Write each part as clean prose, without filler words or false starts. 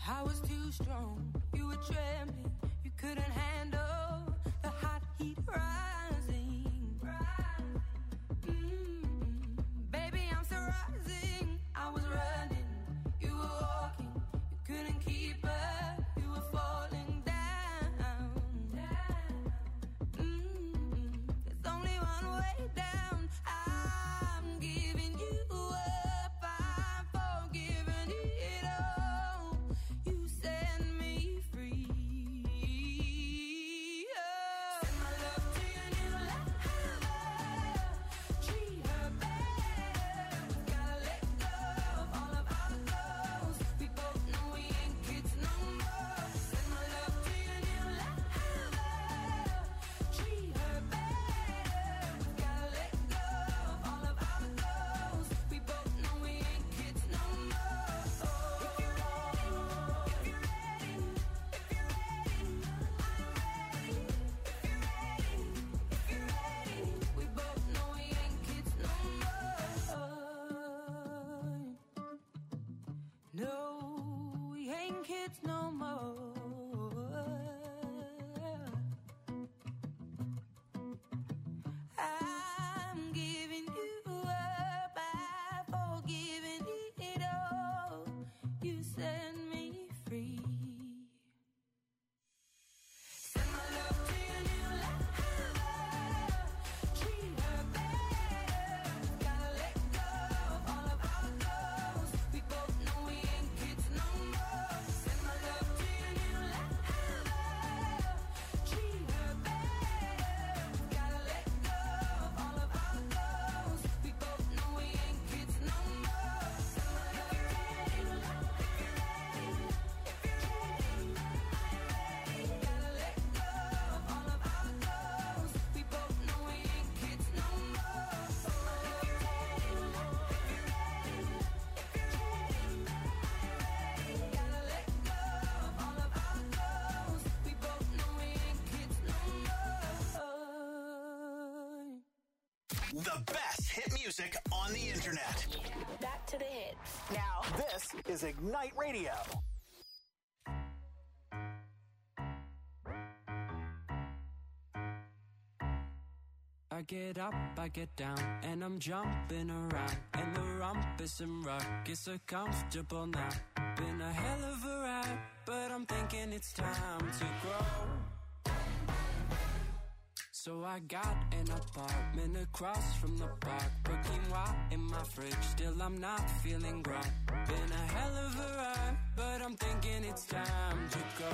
I was too strong, you were trembling, you couldn't handle the hot heat rising. Baby, I'm still rising. I was running, you were walking, you couldn't keep up, you were falling down. There's only one way down. I'm giving you up, I'm forgiving it all. You set me free. Send my love to your new lover. Treat her better. Gotta let go of all of our goals. We both know we ain't kids no more. Send my love to your new lover. Treat her better. Gotta let go of all of our goals. We both know we ain't kids no more. If you're ready, if you're ready, if you're ready, I'm ready. If you're ready, if you're ready, we both know we ain't kids no more. No, we ain't kids no more. I'm giving you up, I've forgiven it all. You set me free. Send my love to your new lover. Treat her better. Gotta let go of all of our goals. We both know we ain't kids no more. Send my love to your new lover. Treat her better. Gotta let go of all of our goals. We both know we ain't kids no more. Send my love. If you're ready, if you're ready, if you're ready, I'm ready. Gotta let go of all of our goals. We both know we ain't kids no more. If you're ready, if you're ready, if you're ready, I'm ready. Gotta let go of all of our goals. We both know we ain't kids no more. The best hit music on the internet. Back to the hits. Now, This is Ignite Radio. I get up, I get down, and I'm jumping around. And the rumpus and ruckus are comfortable now. Been a hell of a ride, but I'm thinking it's time to grow. So I got an apartment across from the park. Put quinoa in my fridge, still I'm not feeling grown. Been a hell of a ride, but I'm thinking it's time to go.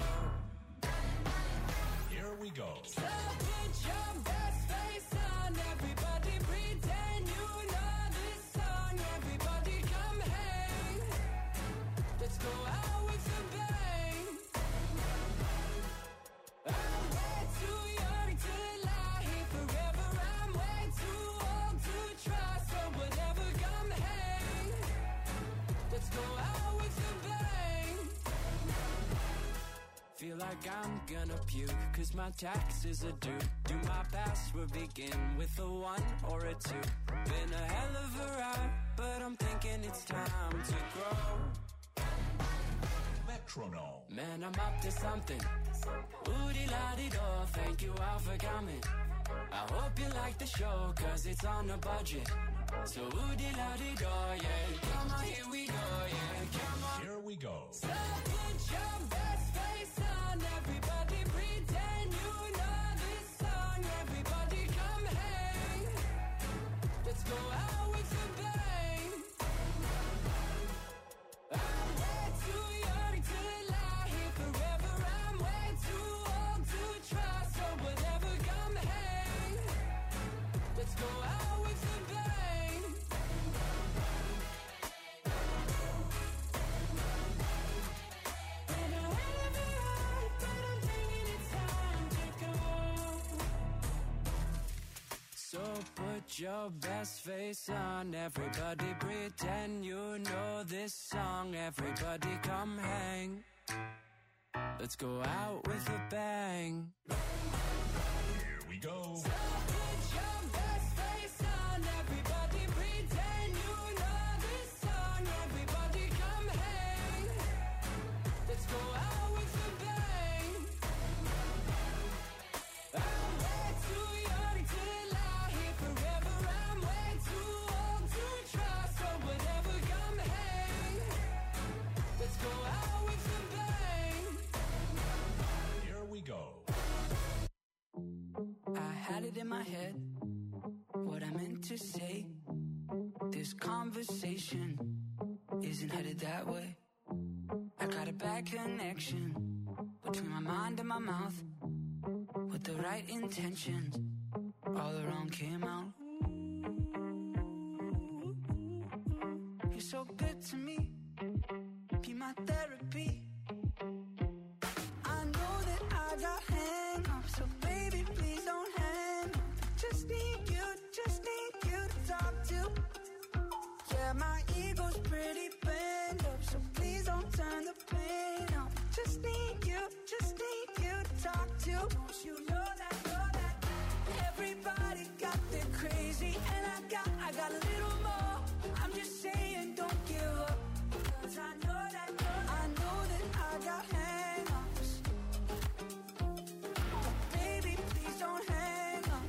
Here we go. So put your best face on, everybody pretend you know this song. Everybody come hang, let's go out with a bang. I'm way too young to lie here forever. I'm way too old to try, so whatever, come hang, let's go out with a bang. Feel like I'm gonna puke, cause my taxes are due. Do my password begin with a 1 or a 2? Been a hell of a ride, but I'm thinking it's time to grow. Metronome. Man, I'm up to something. Oodie-la-dee-do, thank you all for coming. I hope you like the show, cause it's on a budget. So oodie-la-dee-do, yeah. Come on, here we go, yeah. Come on. Here we go. So put your best face on, everybody pretend you know this song. Everybody come hang, let's go out with a bang. I'm way too young to lie here forever. I'm way too old to try, so whatever, come hang, let's go out with a bang. Been a hell of a ride, but I'm thinking it's time to go. So put your best face on, everybody pretend you know this song. Everybody come hang, let's go out with a bang. Here we go. So put your best face on, everybody pretend you know this song. Everybody come hang, let's go had it in my head, what I meant to say. This conversation isn't headed that way. I got a bad connection between my mind and my mouth. With the right intentions, all the wrong came out. You're so good to me, be my therapy. I know that I got hang-ups, so baby, please don't hang up. Just need you to talk to. Yeah, my ego's pretty bent up, so please don't turn the pain up. Just need you to talk to. Don't you know that everybody got their crazy, and I got a little more. I'm just saying, don't give up, 'cause I know that I got hang-ups. But baby, please don't hang up.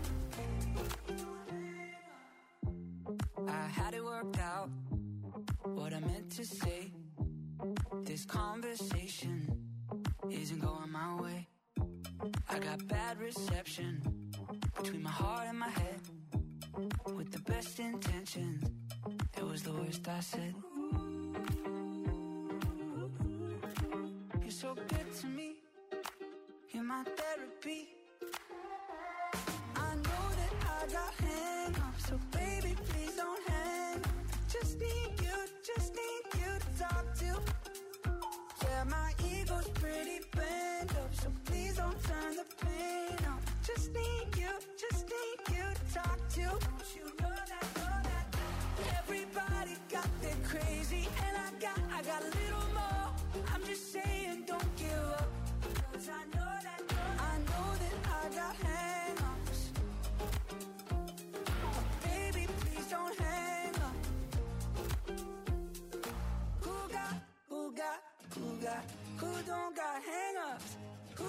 I had it worked out, what I meant to say. This conversation isn't going my way. I got bad reception between my heart and my head. With the best intentions, it was the worst I said. You're so good to me, you're my therapy. I know that I got hang-ups, so baby, please don't hang up. Just need you to talk to. Yeah, my ego's pretty bent up, so please don't turn the pain up. Just need you to talk to. Don't you know that everybody got their crazy, and I got a little more. I'm just saying, don't give up, 'cause I know that I got hang-ups. But baby, please don't hang up. Who don't got hang-ups? Who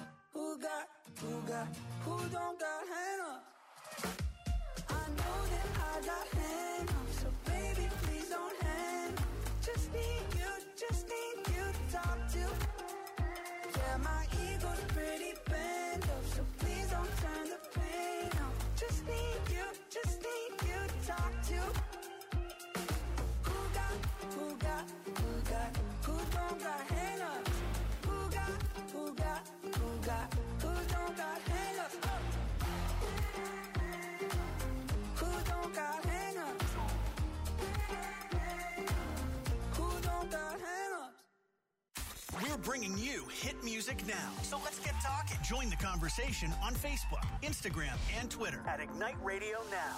don't got hang-ups? I know that I got hang-ups, so baby, please don't hang up. Just need you to talk to. Yeah, my ego's pretty bent up, so please don't turn the pain up. Just need you to talk to. Who don't got hang-ups? Who don't got hang-ups? Who don't got hang-ups? Who don't got hang-ups? We're bringing you hit music now. So let's get talking. Join the conversation on Facebook, Instagram, and Twitter at Ignite Radio Now.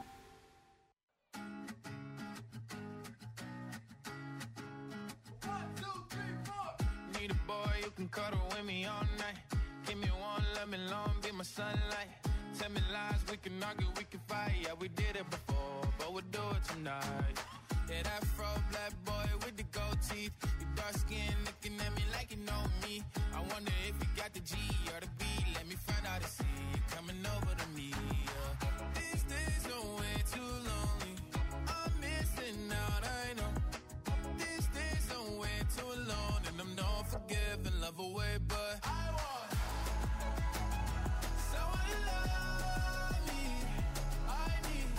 Need a boy who can cuddle with me all night. Give me one, let me long, be my sunlight. Tell me lies, we can argue, we can fight. Yeah, we did it before, but we'll do it tonight. Yeah, that fro black boy with the gold teeth. You dark skin looking at me like you know me. I wonder if you got the G or the B. Let me find out and see you coming over to me. Yeah. These days are way too lonely. I'm missing out, I know. These days are way too alone, and I'm not forgiving, love away, but I want someone to love me. I need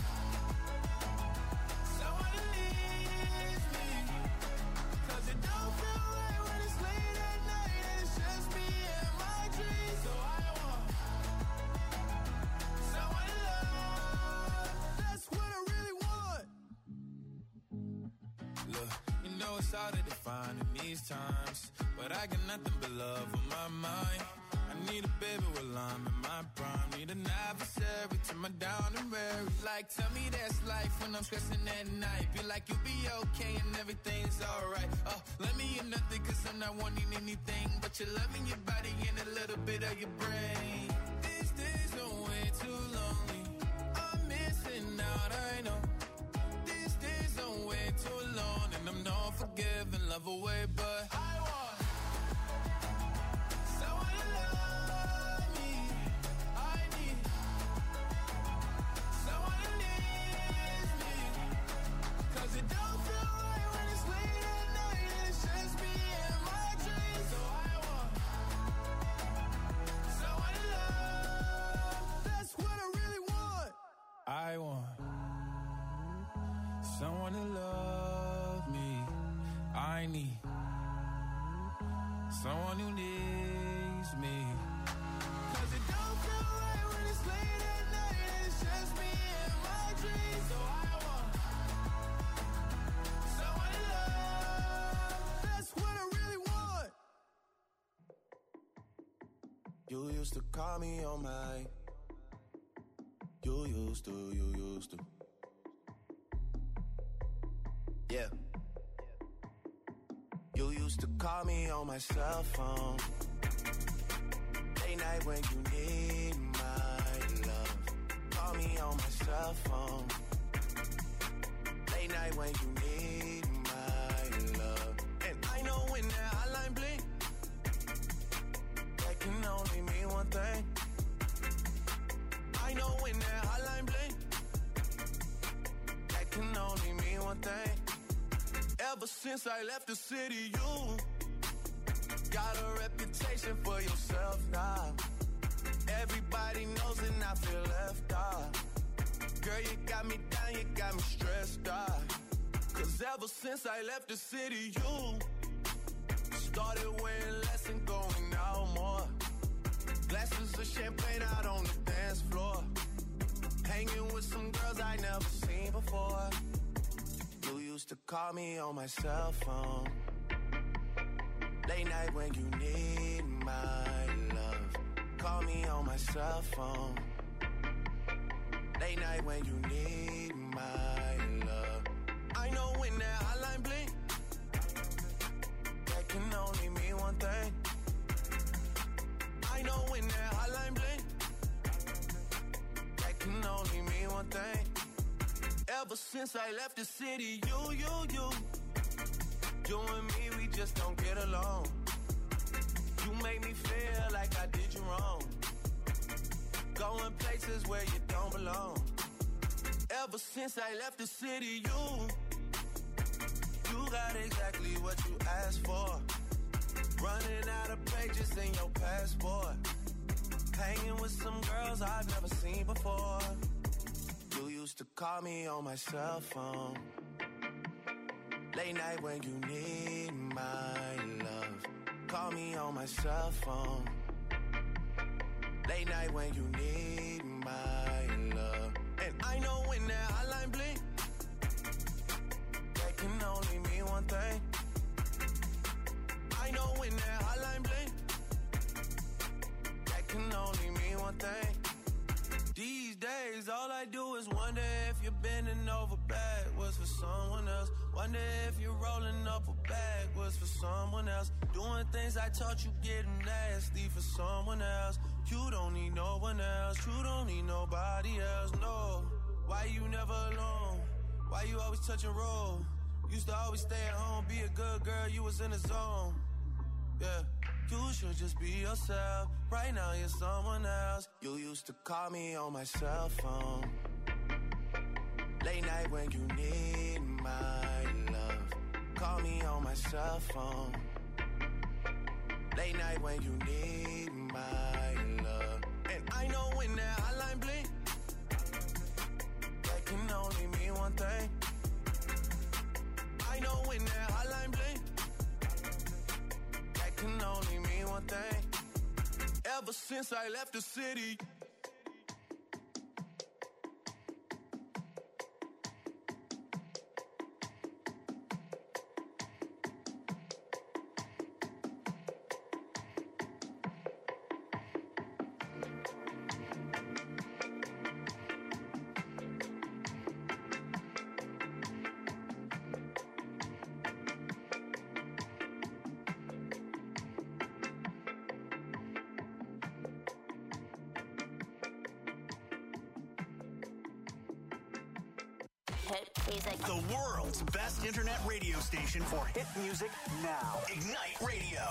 someone to leave me, 'cause it don't feel right when it's late at night and it's just me and my dreams. So I want someone to love. That's what I really want. Look, you know it's hard to define in these times, but I got nothing but love on my mind. I need a baby while I'm in my prime. Need an adversary to my down and weary. Like, tell me that's life when I'm stressing at night. Be like, you'll be okay and everything's alright. Let me in nothing, 'cause I'm not wanting anything but your love in your body and a little bit of your brain. These days are way too lonely. I'm missing out, I know. These days are way too alone, and I'm not forgiving, love away, but I want someone to love me. I need someone to leave me, 'cause it don't feel right when it's late at night and it's just me and my dreams. So I want someone to love someone to love me. I need someone who needs me. 'Cause it don't feel right when it's late at night and it's just me and my dreams. So I want someone to love. That's what I really want. You used to call me on my. You used to. Yeah. You used to call me on my cell phone. Late night when you need my love. Call me on my cell phone. Late night when you need my love. And I know when that hotline blink, that can only mean one thing. I know when that hotline blink, that can only mean one thing. Ever since I left the city, you got a reputation for yourself now. Everybody knows and I feel left out. Girl, you got me down, you got me stressed out. 'Cause ever since I left the city, you started wearing less and going out more. Glasses of champagne out on the dance floor. Hanging with some girls I never seen before. You used to call me on my cell phone. Late night when you need my love. Call me on my cell phone. Late night when you need my love. I know when that hotline blink, that can only mean one thing. I know when that hotline blink, that can only mean one thing. Ever since I left the city, you and me, we just don't get along. You make me feel like I did you wrong. Going places where you don't belong. Ever since I left the city, you got exactly what you asked for. Running out of pages in your passport. Hanging with some girls I've never seen before. You used to call me on my cell phone. Late night when you need my love. Call me on my cell phone. Late night when you need my love. And I know when that hotline blink, that can only mean one thing. I know when that hotline blink, that can only mean one thing. These days, all I do is wonder if you're bending over backwards for someone else. Wonder if you're rolling up a backwards for someone else. Doing things I taught you getting nasty for someone else. You don't need no one else. You don't need nobody else, no. Why you never alone? Why you always touch and roll? Used to always stay at home, be a good girl, you was in the zone. Yeah. You should just be yourself. Right now you're someone else. You used to call me on my cell phone. Late night when you need my love. Call me on my cell phone. Late night when you need my love. And I know when that hotline blink, that can only mean one thing. I know when that hotline blink, that can only mean one thing. Ever since I left the city. Hit music. The world's best internet radio station for hit music now. Ignite Radio.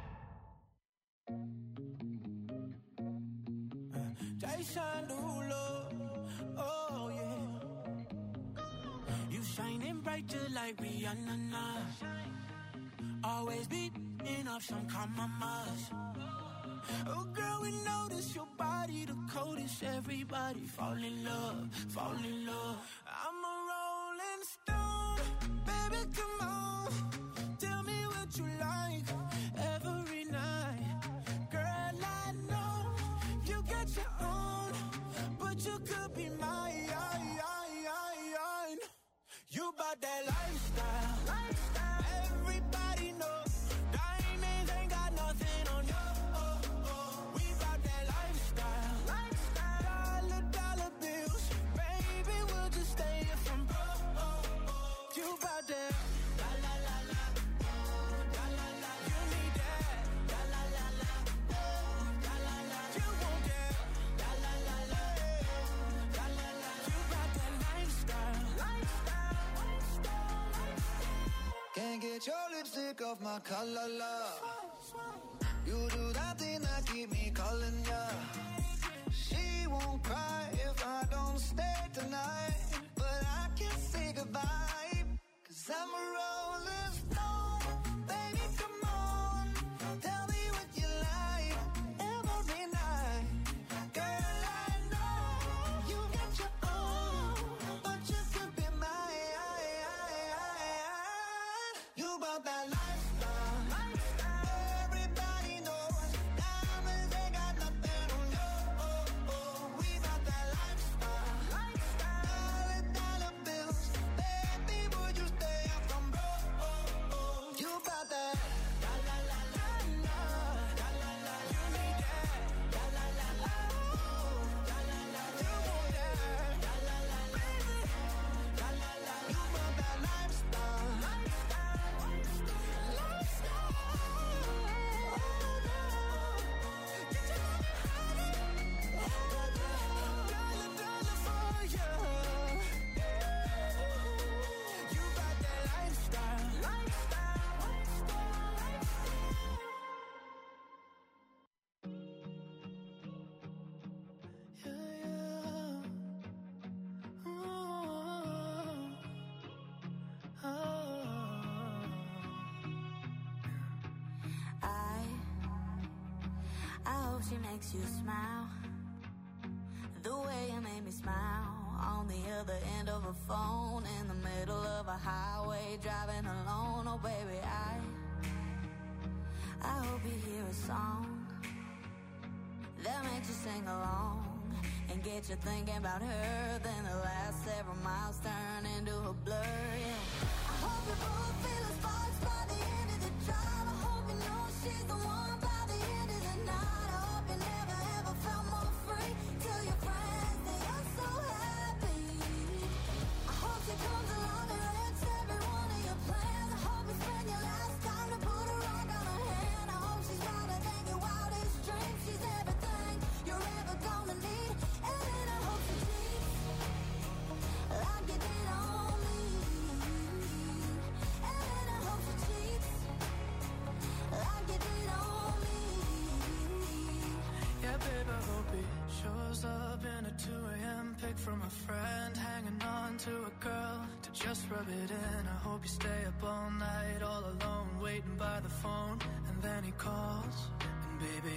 Jason Derulo, oh yeah. You shining bright just like Rihanna now. Always beating up some compromise. Oh girl, we notice your body the coldest. Everybody fall in love, fall in love. I'm a rolling stone. about that lifestyle. Everybody knows diamonds ain't got nothing on you. We about that lifestyle. Dollar bills, baby, we'll just stay here from broke. You about that la la la la, la la la. You need that la la la la, la la la. You want that la la la la, la la la. You about that lifestyle. Can't get your lipstick off my collar, love. You do that thing that keep me calling ya. She won't cry if I don't stay tonight, but I can't say goodbye, 'cause I'm a rolling stone. Baby, come on, tell me what you like every night. Girl, I know you got your own, but you could be mine. You about that lifestyle. Everybody knows diamonds ain't got nothing on you. We about that lifestyle. Dollar bills, baby, would you stay up from broke? You about that la la la la la, la la la. You need that la la la la, la la la. You want that la la la la, la la la. You about that lifestyle. I hope she makes you smile the way you made me smile on the other end of a phone in the middle of a highway driving alone. Oh baby, I hope you hear a song that makes you sing along and get you thinking about her. Then the last several miles turn into a blur. Yeah. I hope you both feel the sparks by the end of the drive. I hope you know she's the one by the end of the night. I hope you never ever felt more free. Tell your friends that you're so happy. I hope she comes along and wrecks every one of your plans. I hope you spend your last time to put a rock on her hand. I hope she's wilder than your wildest dreams. She's everything you're ever gonna need. And then I hope she cheats like you did on me. And then I hope she cheats like you did on me. Yeah, babe, I hope he shows up in a 2 a.m. pic from a friend, hanging on to a girl to just rub it in. I hope you stay up all night, all alone, waiting by the phone, and then he calls. And baby,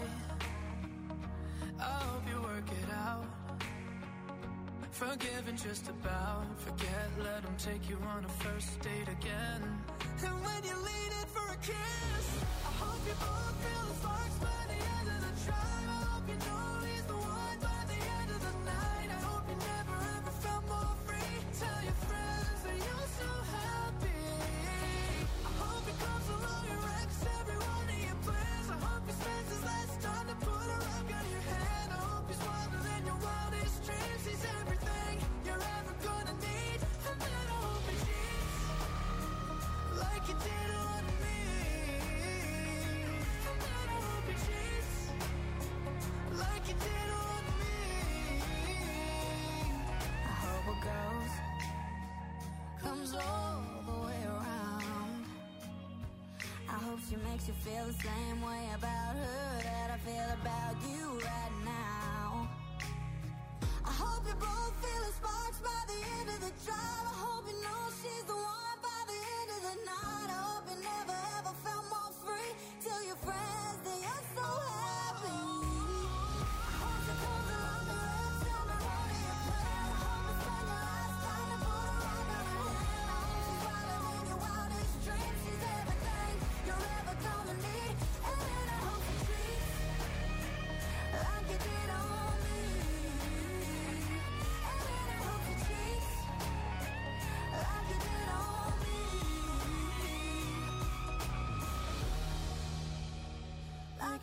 I hope you work it out. Forgiving just about, forget, let him take you on a first date again. And when you lean in for a kiss, I hope you both feel the sparks by the end of the drive. I hope you know he's the one by the end of the night. I hope you never ever felt more free. Tell your friends that you're so happy. I hope he comes along and wrecks every one of your plans. I hope he spends his last time to put a rock on your hand. I hope he's wilder than your wildest dreams. He's everything you're ever gonna need. And then I hope he cheats like you did on me. And then I hope he cheats like you did on me. I hope a ghost comes all the way around. I hope she makes you feel the same way about her that I feel about you right now. I hope you both feel the sparks by the end of the drive. I hope you know she's the one by the end of the night. I hope you never ever felt more free. Tell your friends that you're so happy. I hope she comes along and wrecks every one of your plans. I hope you spend your last time to put a rock on her hand. I hope she's wilder than your wildest dreams. She's everything you're ever gonna need. And then I hope she treats like you did on me. And then I hope she treats like you did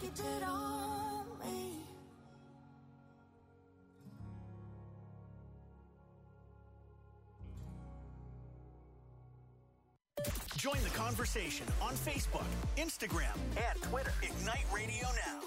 you did on me. Join the conversation on Facebook, Instagram, and Twitter. Ignite Radio Now.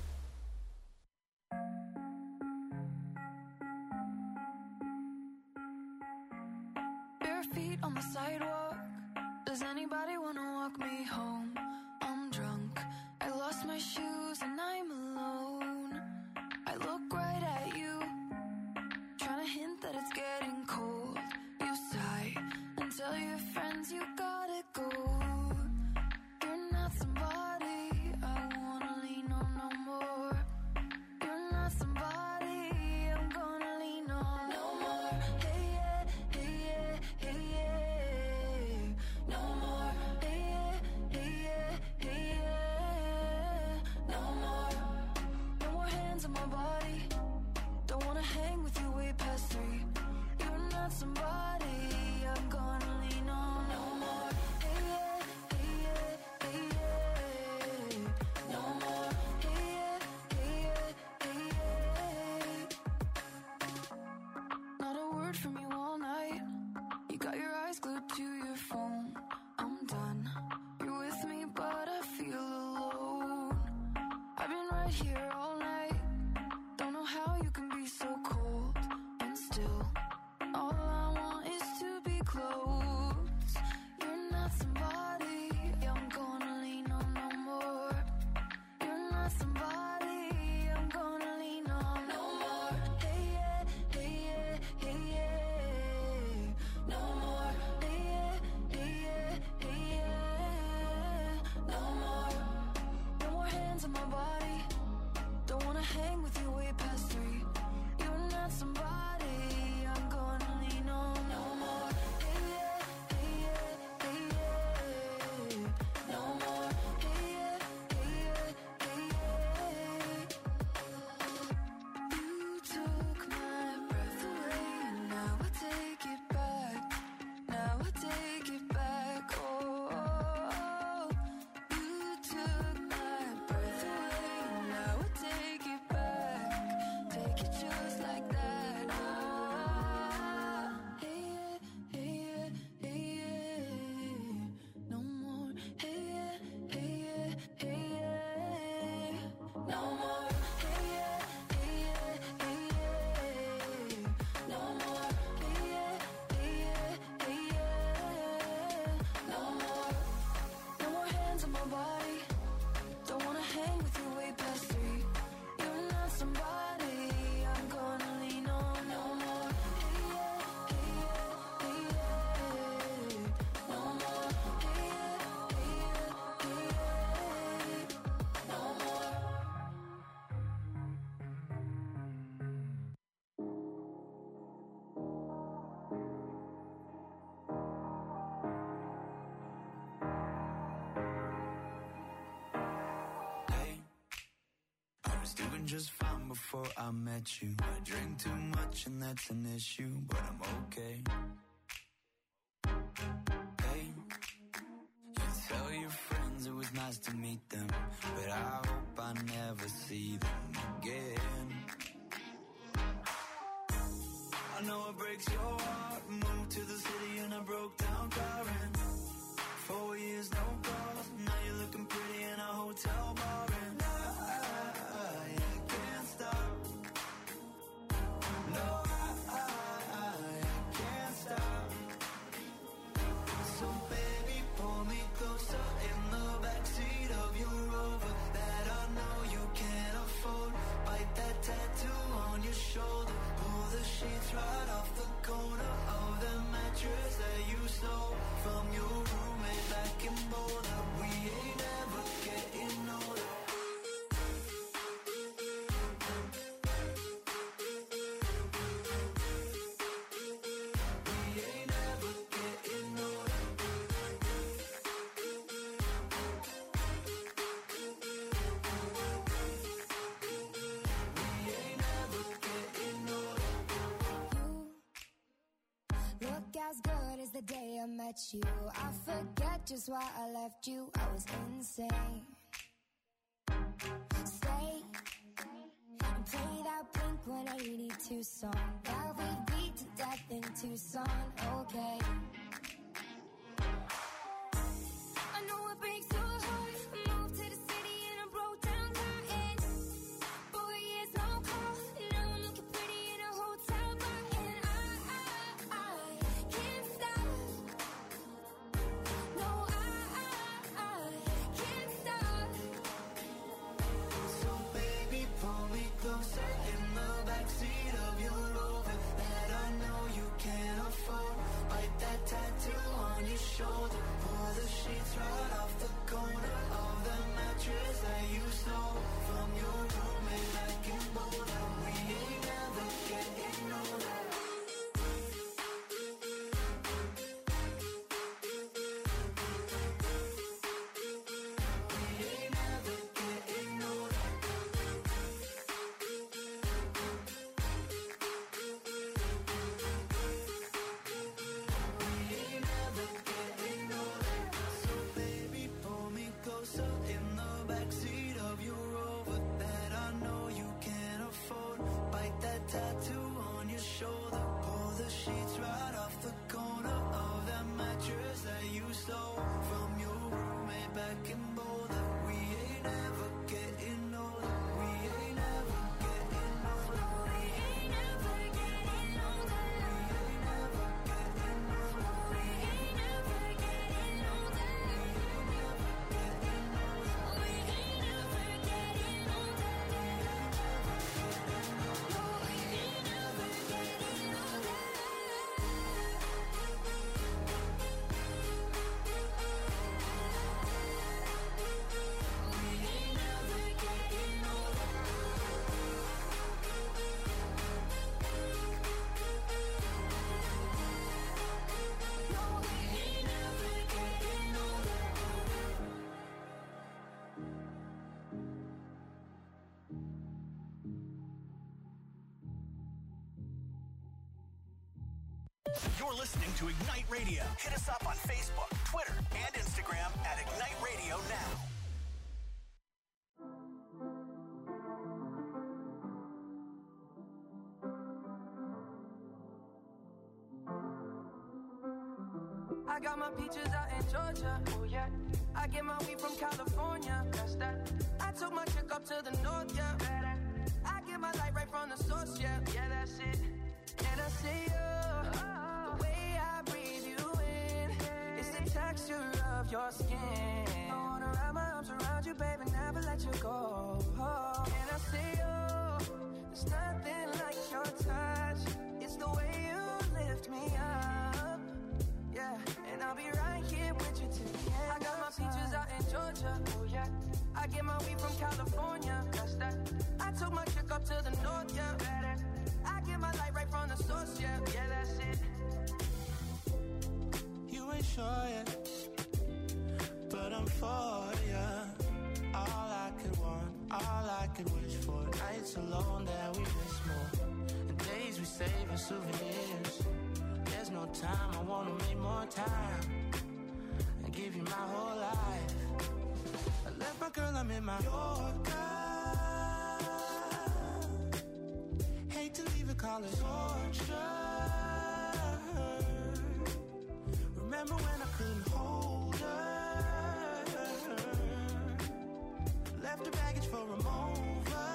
Bare feet on the sidewalk. Does anybody wanna walk me home? I'm drunk. I lost my shoes and I'm alone. I look right at you, trying to hint that it's getting cold. You sigh and tell your friends you gotta go. You're not somebody I wanna lean on no more. You're not somebody I'm gonna lean on no more. Hey yeah, hey yeah, hey yeah. No more. Hey yeah, hey yeah, hey yeah. No more. No more hands on my body. Don't wanna hang with you way past 3. You're not somebody I'm gonna lean on no more. Hey yeah, hey yeah, hey yeah. No more. Hey yeah, hey yeah, hey yeah. Not a word from you all night. You got your eyes glued to your phone. I'm done. You're with me, but I feel alone. I've been right here all night. Don't know how you can be so cold and still. All I want is to be close. You're not somebody I'm gonna lean on no more. You're not somebody I'm gonna lean on no more. Hey yeah, hey yeah, hey yeah. No more. Hey yeah, hey yeah, hey yeah. No more. No more hands on my body. Don't wanna hang with you way past 3. You're not somebody I'm gonna lean on no more. Hey yeah, hey yeah, hey yeah. No more. Hey yeah, hey yeah, hey yeah. You took my breath away and now I take it back. Now I take it back. Oh, you took my breath away and now I take it back. Take it just like that. Ah, hey yeah, hey yeah, hey yeah. No more. Hey yeah, hey yeah, hey yeah. No more. Hey yeah, hey yeah, hey yeah. No more. Hey yeah, hey yeah, hey yeah. No more. No more hands on my body. Don't wanna hang with you way past 3. You're not somebody I'm gonna lean on no more. Hey yeah, hey yeah, hey yeah. No more. Hey yeah, hey yeah, hey yeah. No more. Hey, I was doing just fine before I met you. I drink too much and that's an issue, but I'm okay. Hey, you tell your friends it was nice to meet them, but I hope I never see them again. I know it breaks your heart. Moved to the city and I broke down crying. 4 years, no calls. Now you're looking pretty in a hotel bar, and I can't stop. No, I can't stop. So baby, pull me closer in the backseat of your Rover that I know you can't afford. Bite that tattoo on your shoulder. Pull the sheets right off the corner of the mattress that you stole from your roommate back in Boulder. We ain't ever getting older. We ain't ever getting older. We ain't ever getting older. Look as good as the day I met you. I forget just why I left you. I was insane. like 180 Tucson. Yeah, we beat to death in Tucson, okay. I know it breaks your heart. Moved to the city and I broke down crying. 4 years, no call. Now I'm looking pretty in a hotel bar. And I can't stop. No, I can't stop. So baby, pull me closer in the backseat of your Rover that I know you can't afford. Bite that tattoo on your shoulder. Pull the sheets right off the corner of the mattress that you stole from your roommate back in Boulder. We ain't never getting older. We ain't never getting older. We ain't never getting older. So baby, pull me closer in the backseat of your Rover that I know you can't afford. Bite that tattoo on your shoulder. Pull the sheets right off the corner of that mattress that you stole from your roommate back in Boulder. We ain't never getting older. We ain't never getting older. We ain't never getting older. We ain't never getting older. We ain't never getting older. We ain't never getting older. No, we ain't never getting older. We ain't never getting older. No, we ain't never getting older. You're listening to Ignite Radio. Hit us up on Facebook, Twitter, and Instagram at Ignite Radio Now. I got my peaches out in Georgia, oh yeah. I get my weed from California, that's that. I took my chick up to the north, yeah. I get my light right from the source, yeah. Yeah, that's it. And I see the way I breathe you in. It's the texture of your skin. I wanna wrap my arms around you, baby, never let you go. And I see there's nothing like your touch. It's the way you lift me up. Yeah, and I'll be right here with you till the end. I got my peaches out in Georgia, oh yeah. I get my weed from California, that's that. I took my chick up to the north, yeah. I get my light right from the source, yeah. Yeah, that's it. You ain't sure yet, but I'm for ya. All I could want, all I could wish for. Nights alone that we miss more, and days we save as souvenirs. There's no time, I wanna make more time and give you my whole life. I left my girl, I'm in my Yorker. Hate to leave it, call it torture. Remember when I couldn't hold her? Left her baggage for a mover.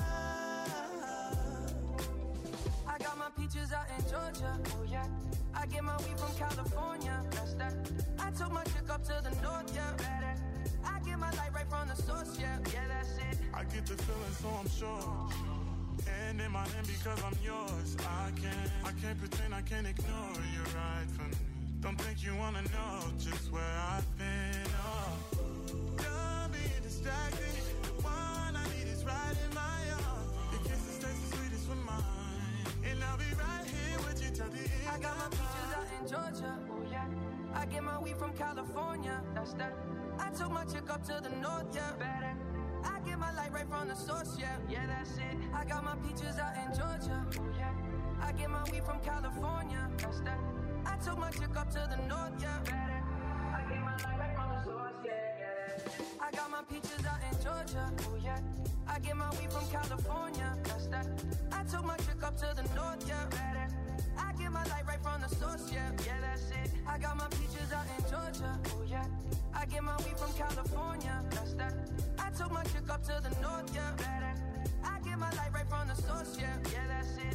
I got my peaches out in Georgia, oh yeah. I get my weed from California, that's that. I took my chick up to the north, yeah. I get my light right from the source, yeah. Yeah, that's it. I get the feeling, so I'm sure. And in my hand because I'm yours. I can't pretend, I can't ignore you right from me. Don't think you wanna know just where I've been. Oh, don't be distracted. The one I need is right in my arms. Your kisses taste the sweetest with mine, and I'll be right here with you till the end. I got my peaches out in Georgia, oh yeah. I get my weed from California, that's that. I took my chick up to the north, yeah. I get my light right from the source, yeah. Yeah, that's it. I got my peaches out in Georgia, oh yeah. I get my weed from California, that's that. I took my chick up to the north, yeah. I get my light right from the source, yeah. I got my peaches out in Georgia. Georgia. Oh yeah. I get my weed from California. That's that. I took my chick up to the north, yeah. I get my light right from the source, yeah. Yeah, that's it. I got my peaches out in Georgia. Oh yeah. I get my weed from California. That's that. I took my chick up to the north, yeah. I get my light right from the source, yeah. Yeah, that's it.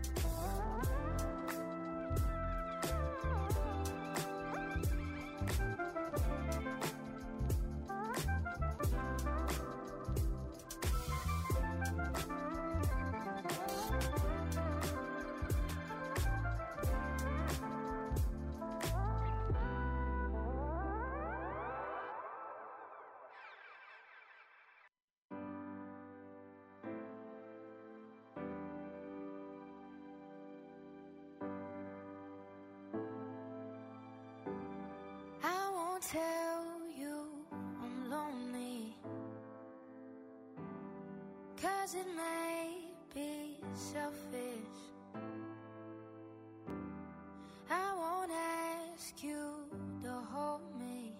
Tell you I'm lonely, 'cause it may be selfish. I won't ask you to hold me,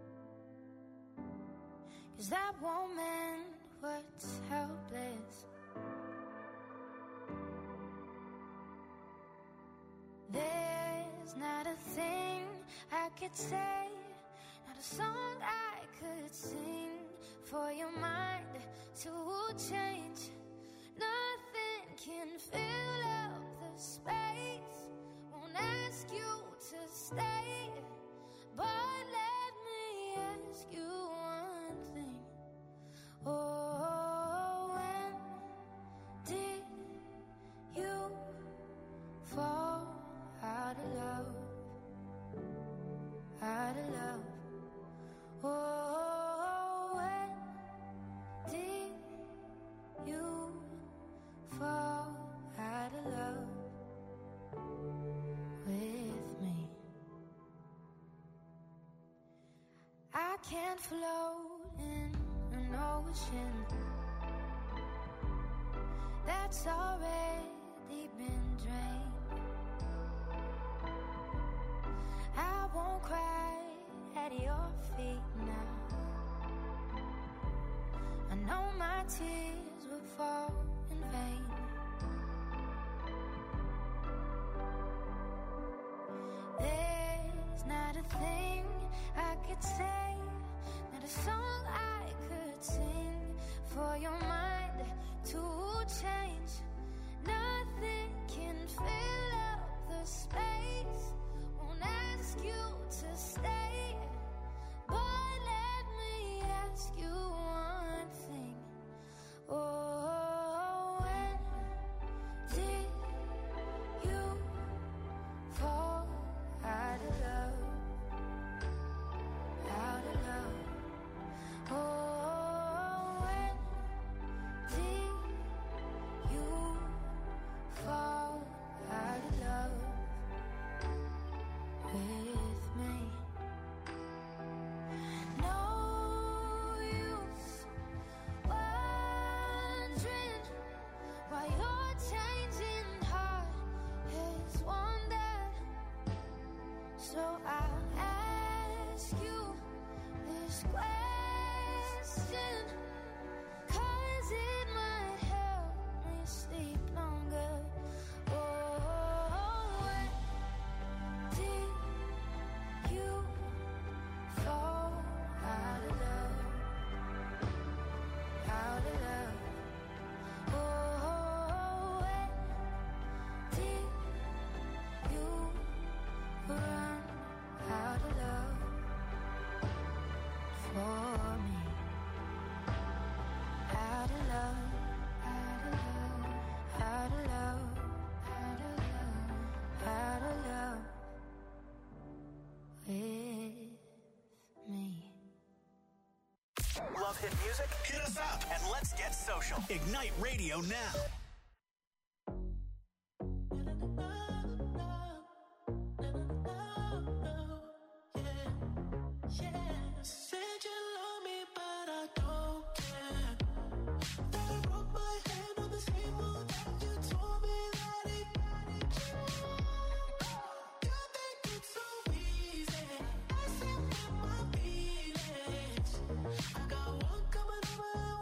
'cause that won't mend what's helpless. There's not a thing I could say, not a song I could sing for your mind to change. Nothing can fill up the space. Won't ask you to stay, but let me ask you one thing. Oh, when did you fall out of love? Out of love. Oh, when did you fall out of love with me? I can't float in an ocean that's already been drained. I won't cry at your feet now. I know my tears will fall in vain. There's not a thing I could say, not a song I could sing for your mind to change. Nothing can fill up the space. Won't ask you to stay, but let me ask you one thing. Oh, when did you fall out of love? Out of love. Oh, when did you fall out of love with me? No use wondering why your changing heart has wandered. So I'll ask you this question, 'cause it might help me sleep longer. Oh, when did you fall out of love? Out of love. Oh, when did you run out of love for me? Out of love, out of love, out of love, out of love, out of love with me. Love hit music? Hit us up and let's get social. Ignite Radio now. Said you love me, but I don't care. That I broke my hand on the same wall that you told me that it. You think it's so easy, messing with my feelings. I got one coming over.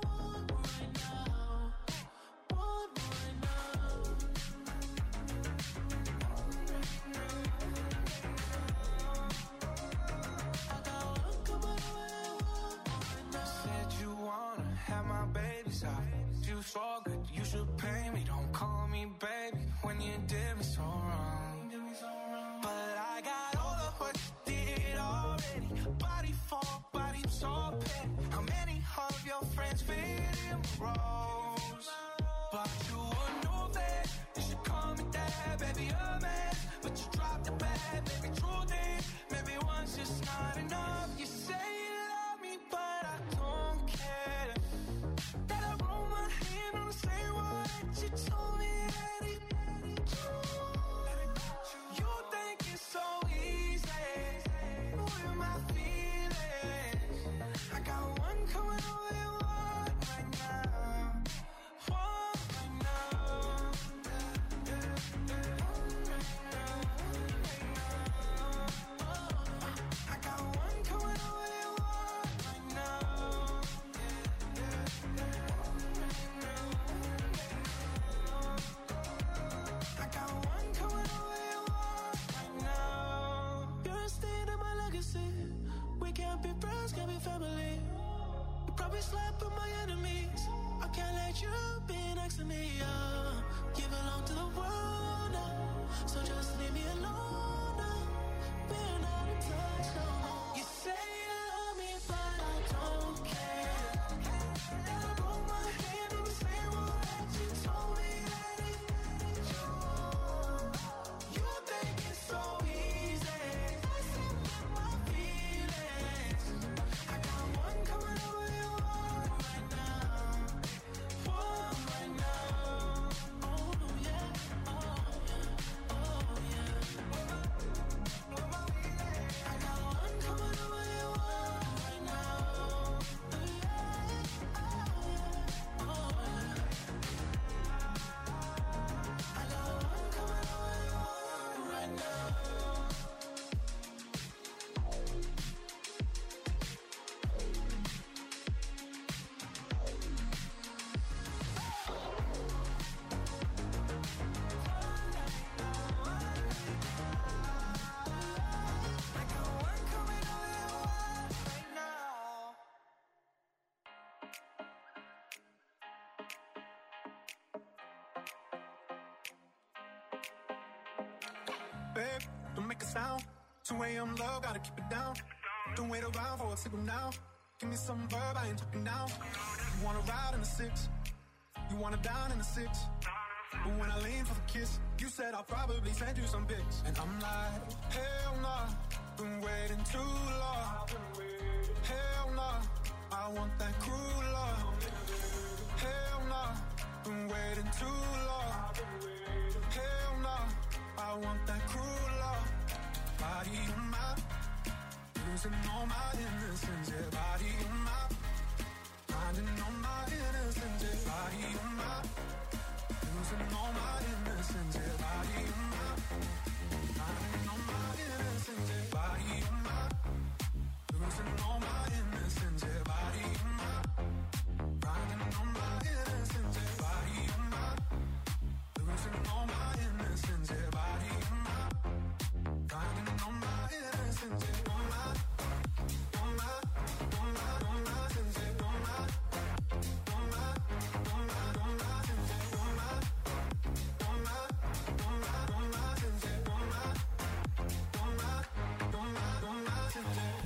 out. You so good, you should pay me. Don't call me baby when you did me so wrong. But I got all of what you did already. Body for body, so petty. How many of your friends fit in the roles? But you would know that you should call me dad, baby, a man. But you dropped the bag, baby, true thing. Maybe once just not enough. You say you love me, but I don't care. That I roll my hand on the same wall that you told me that it. You think it's so easy with my feelings. I got one coming over your one right now. One right now. I got one coming over your one right now. I got one coming over your one right now. You're a stain in my legacy. We can't be friends, can't be family. You probably slept with my enemies. I can't let you be next to me. You belong to the world now, so just leave me alone now. We're not in touch no more. You say you love me, but I don't care. And I roll my hand on the same wall that you told me that it. You think it's so easy. Messing with my feelings. I got one coming over your one right now. One right now. Oh yeah, oh yeah, oh yeah. I got one coming over your one right now. Oh yeah. I got one coming over your one right now. I got one coming over your one right now. Babe, don't make a sound. 2 a.m. low, gotta keep it down. Don't wait around for a signal now. Give me some verb, I ain't talking now. You wanna ride in the 6, you wanna dine in the 6. But when I lean for the kiss, you said I'll probably send you some pics. And I'm like, hell nah, been waiting too long. Hell nah, I want that cruel love. Hell nah, been waiting too long. Hell nah, I want that cruel love. Body on my, losing all my innocence. Yeah, body on my, finding all my innocence. Yeah, body on my, losing all my innocence. Yeah, body on my, finding all my innocence. Yeah, body on my, losing all my innocence. Yeah, body on my, finding all my innocence. Yeah, body on my, losing all my innocence. Yeah, body on my, finding all my innocence. Yeah, on my, on my, on my, on my sense. Yeah, on my, on my, on my, on my sense. Yeah, on my, on my, on my, on my sense. Yeah, on my, on my, on my, on my sense. Yeah.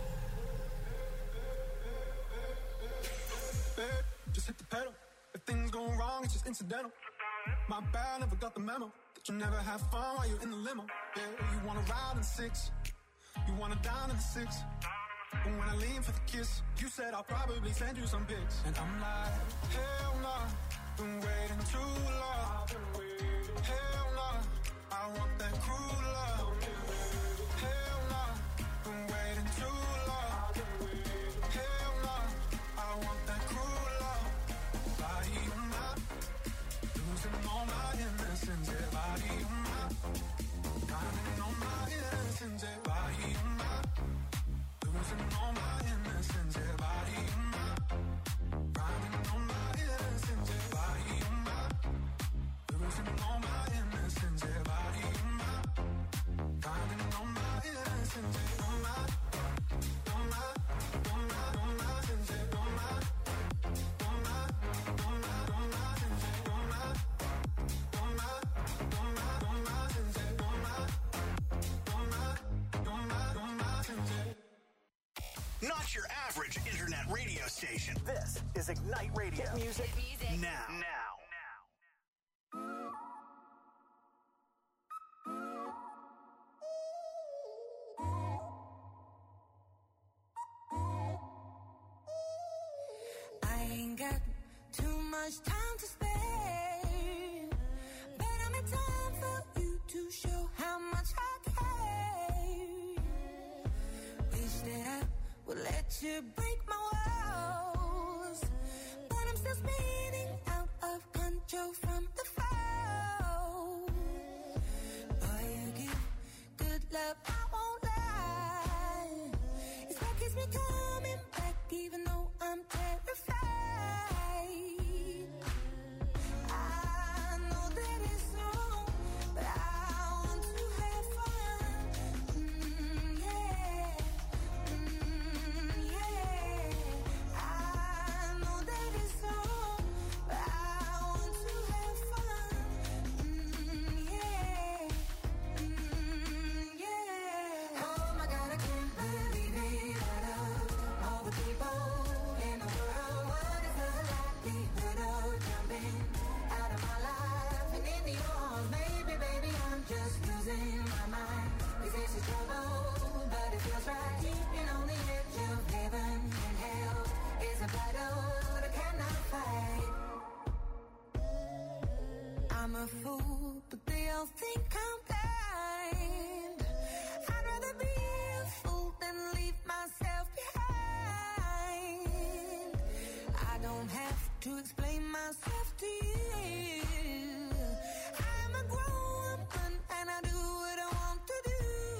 Babe, just hit the pedal. If things go wrong, it's just incidental. My bad, never got the memo that you never have fun while you're in the limo. Yeah, you wanna ride in the 6, you wanna dine in the 6. But when I lean for the kiss, you said I'll probably send you some pics. And I'm like, hell nah, been waiting too long. Hell nah, I want that cruel love. Hell nah, been waiting too long. Hell nah, I want that cruel love. Body on my, losing all my innocence. Yeah, body on my, finding all my innocence. Yeah, body on my, losing all my innocence. Yeah, body on my, finding all my innocence. Yeah, body on my, losing all my innocence. Not your average internet radio station. This is Ignite Radio. Hit music, now. I ain't got too much time to spare, but I'm in time for you to show how much I care. Wish that I would let you break my walls, but I'm still spinning out of control from the fall. Boy, you give good love, I won't lie. It's what keeps me coming back, even though I'm terrified. I know that it's wrong, but I want to have fun. Yeah. I know that it's wrong, but I want to have fun. Yeah. Oh my God, I can't believe it. Out of all the people in the world, what is the likelihood of jumping out of my life and into yours? Baby, I'm just losing my mind. 'Cause this is trouble, but it feels right. Keeping on the edge of heaven and hell is a battle that I cannot fight. I'm a fool, but they all think I'm blind. I'd rather be a fool than leave myself behind. I don't have to explain myself to you. I'm a grown woman and I do what I want to do.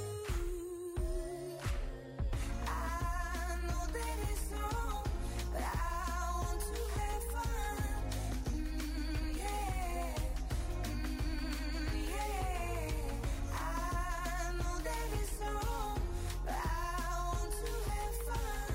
I know that it's wrong, but I want to have fun. Yeah. I know that it's wrong, but I want to have fun.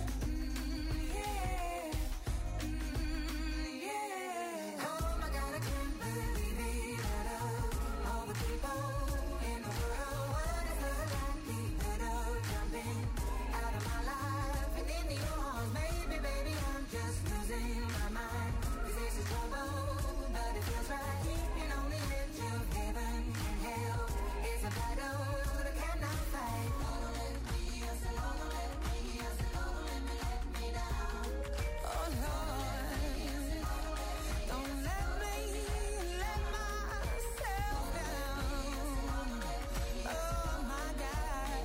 Yeah. Oh my God, I can't believe it. Out of all the people in the world, what is the likelihood of jumping out of my life and into yours? Baby, I'm just losing my mind. 'Cause this is trouble, but it feels right. Keeping on the edge of heaven and hell is a battle that I cannot fight. Don't let me, I said, don't let me, I said, don't let me down. Oh Lord, don't let me let myself down. Oh my God.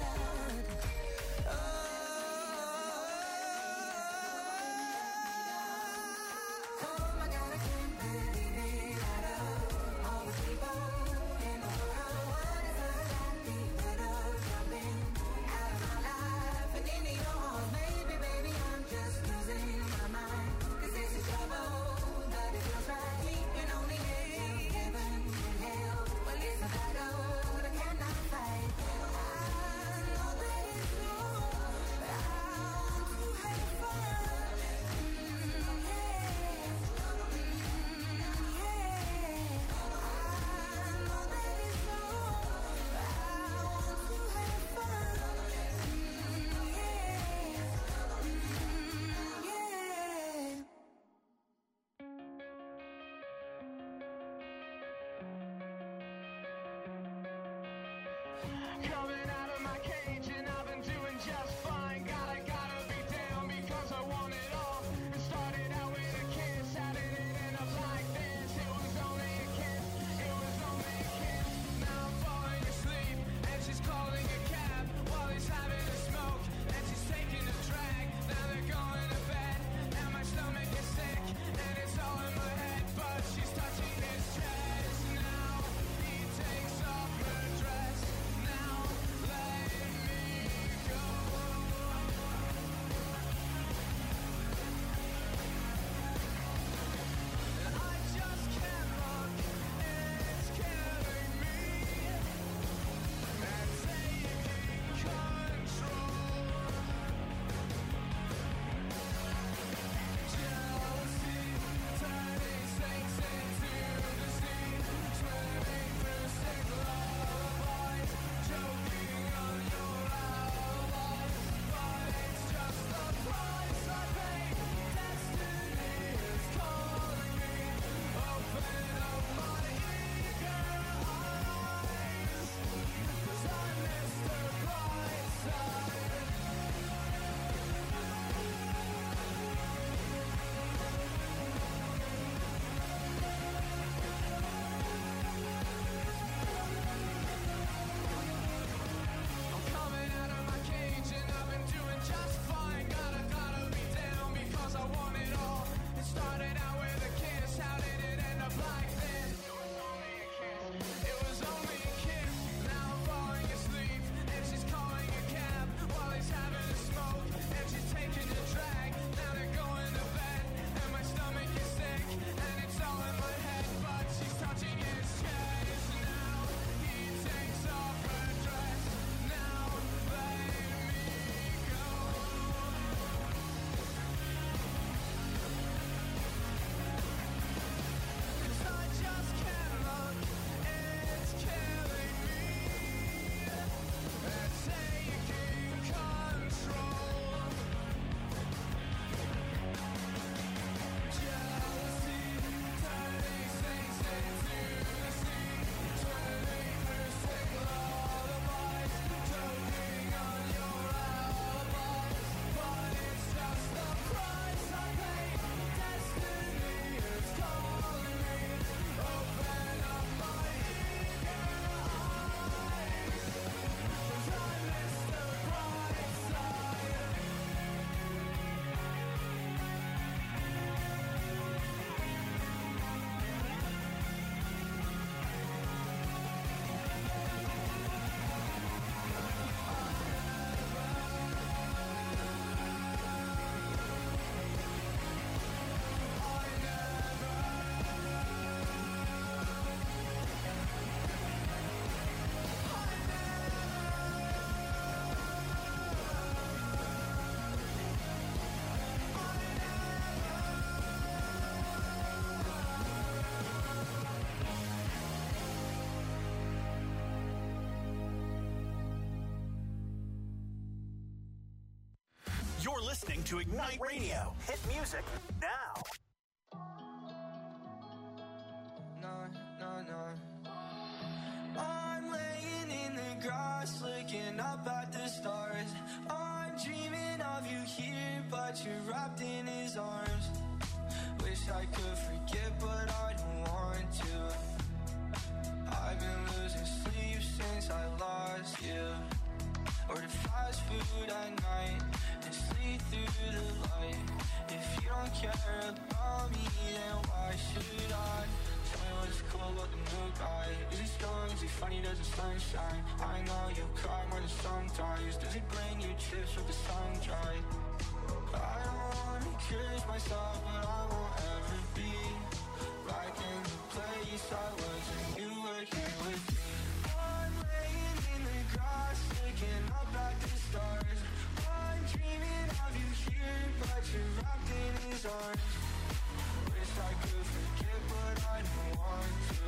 Oh my God, I can't believe it. Out of all the people in the world, what is the likelihood of jumping out of my life and into yours? Baby, I'm just losing my mind. 'Cause this is trouble, but it feels right. Keeping on the edge of heaven and hell. Well, it's a battle that I cannot fight. I know that it's wrong, but I want to have fun. Coming out of my cage and I've been doing just fine. Gotta be down because I want it all. It started out with a kiss, how did it end up like this? It was only a kiss, it was only a kiss. Now I'm falling asleep and she's calling a cab while he's having a smoke and she's taking a drag. Now they're going to bed and my stomach is sick and it's all in my head, but she's touching his chest. Now he takes off her dress. Now listening to Ignite Radio. Hit music now. I'm laying in the grass, looking up at the stars. I'm dreaming of you here, but you're wrapped in his arms. Wish I could forget, but I don't want to. I've been losing sleep since I lost you. Order fast food at night and sleep through the light. If you don't care about me, then why should I? Tell me what's cool about the new guy. Is he strong? Is he funny? Does the sunshine? I know you cry more than sometimes. Does he bring you chips with the sun dry? I don't wanna curse myself, but I won't ever be back in the place I was when you were here with me. I'm laying in the grass, looking up at the stars. I'm dreaming of you here, but you're wrapped in his arms. Wish I could forget, but I don't want to.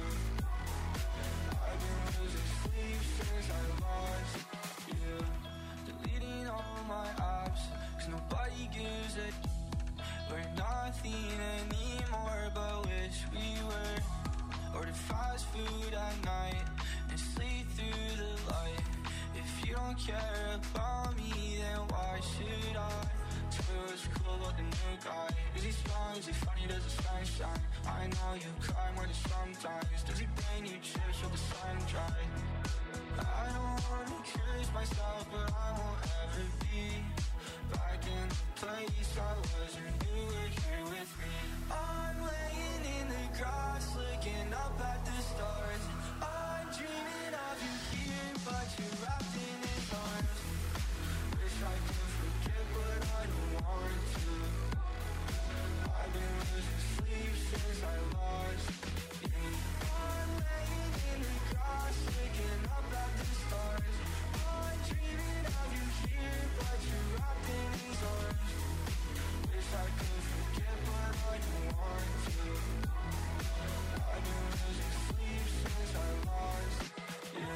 I've been losing sleep since I lost you. Deleting all my apps, 'cause nobody gives a we're nothing anymore, but wish we were. Order fast food at night and sleep through the light. If you don't care about me, then why should I? Tell me what's cool about the new guy. Is he strong? Is he funny? Does the sun shine? I know you cry more than sometimes. Does he bring you chips with the sun dry? I don't wanna curse myself, but I won't ever be back in the place I was when you were here with me. I'm laying in the grass, looking up at the stars. I'm dreaming of you here, but you're wrapped in his arms. Wish I could forget, but I don't want to. I've been losing sleep since I lost you. I'm laying in the grass, looking up at the stars. I'm dreaming of you here, but you're wrapped in his arms. Wish I could forget, but I don't want to. I've been losing sleep since I lost you.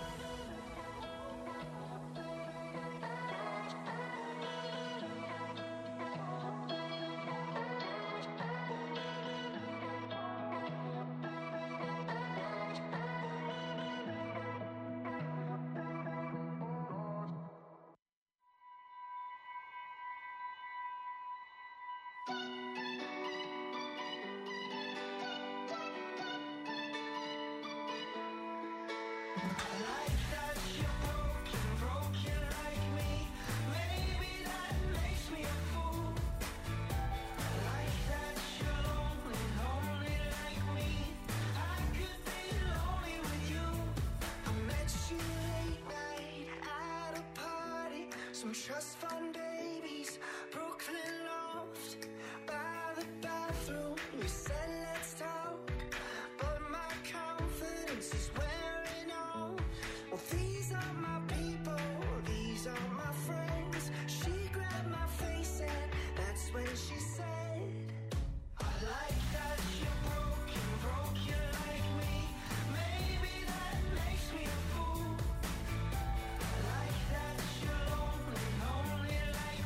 Like that you're broken like me. Maybe that makes me a fool. Like that you're lonely like me. I could be lonely with you. I met you late night at a party. Some trust fund babies, Brooklyn loft. By the bathroom, you said let's talk. But my confidence is wearing off. Well, these are my people, these are my friends. She grabbed my face and that's when she said, I like that you're broken like me. Maybe that makes me a fool. I like that you're lonely like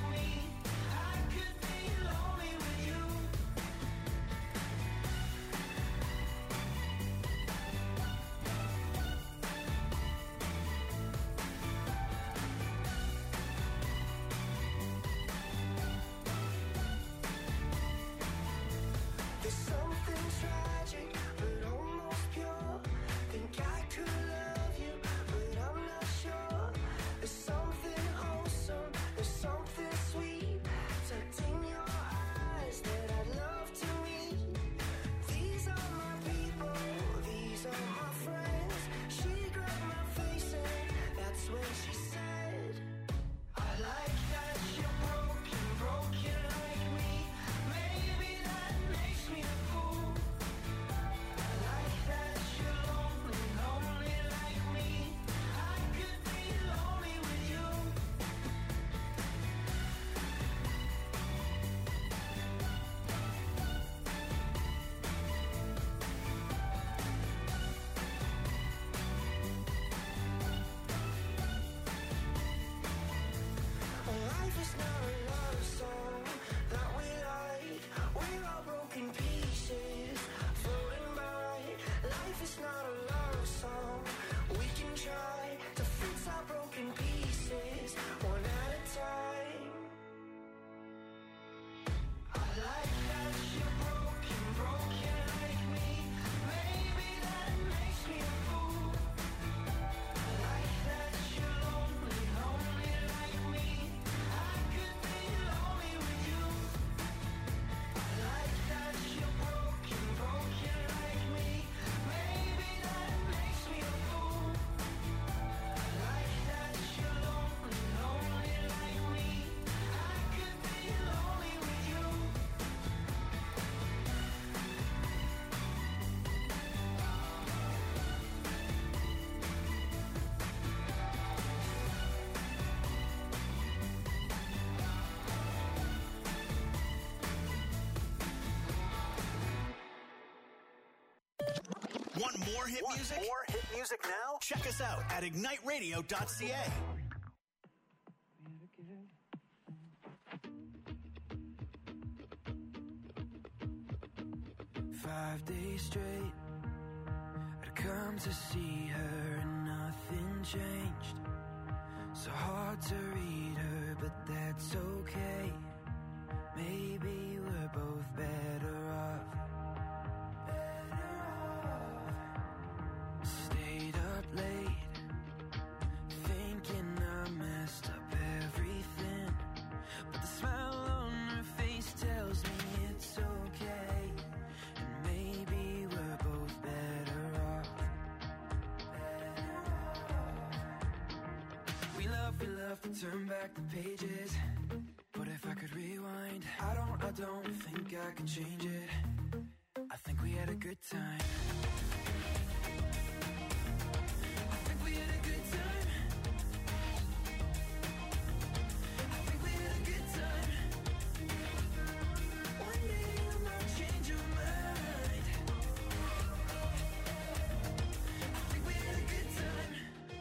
more hit music? More hit music now? Check us out at igniteradio.ca. 5 days straight, I'd come to see her and nothing changed. So hard to read her, but that's okay. Maybe we're both better off. Stayed up late, thinking I messed up everything. But the smile on her face tells me it's okay. And maybe we're both better off. We love to turn back the pages. But if I could rewind, I don't think I could change it. I think we had a good time. I think we had a good time. I think we had a good time. One day you might change your mind. I think we had a good time.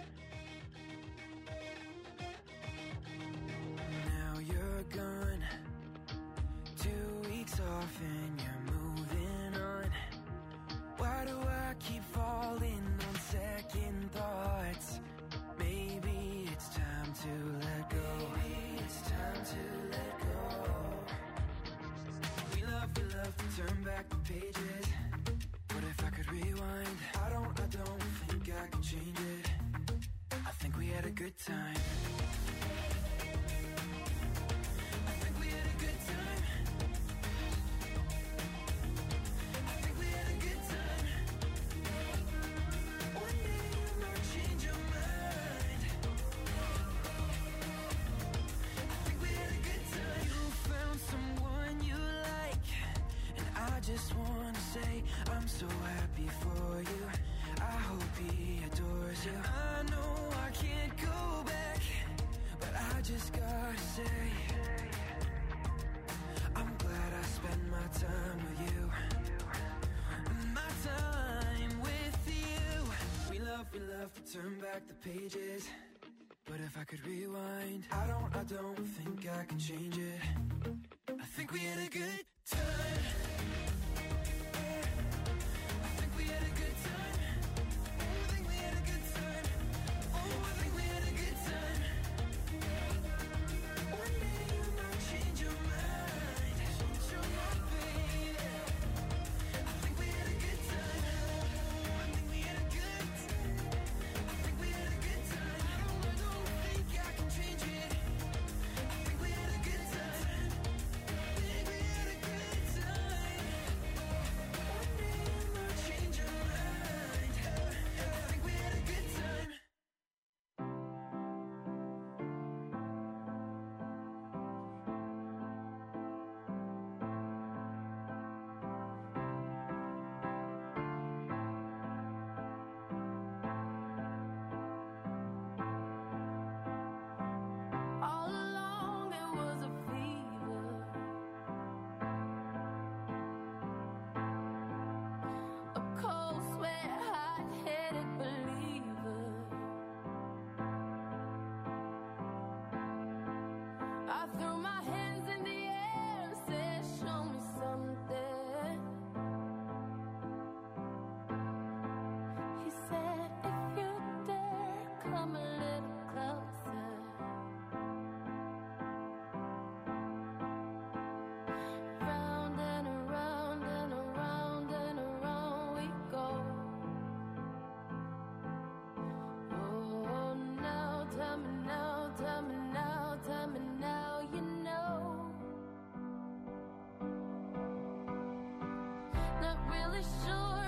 Now you're gone, 2 weeks off and you're moving on. Why do I keep falling on second thoughts? Maybe it's time to let go. Maybe it's time to let go. We love to turn back the pages. But if I could rewind, I don't think I could change it. I think we had a good time. I think we had a good time. I think we had a good time. One day you might change your mind. I think we had a good time. You found someone you like, and I just wanna say I'm so happy for you. I hope he adores you. I know I can't go back, but I just gotta say I'm glad I spent my time with you. My time with you. We love to turn back the pages. But if I could rewind, I don't think I can change it. I think we had a good time. I think we had a good time. I think we had a good time. Oh, I think we had a good time. One day you might change your mind. Change your mind, baby. I think we had a good time. I think we had a good time. I think we had a good time. I don't think I can change it. I think we had a good time. I think we had a good time. One day you might change your mind. I think we had a good time. All along there was a fever, a cold sweat, hot-headed believer. I threw my hands in the air and said, show me something. He said, if you dare, come a little closer. Round and around and around and around we go. Oh, now tell me now, tell me now, tell me now, you know. Not really sure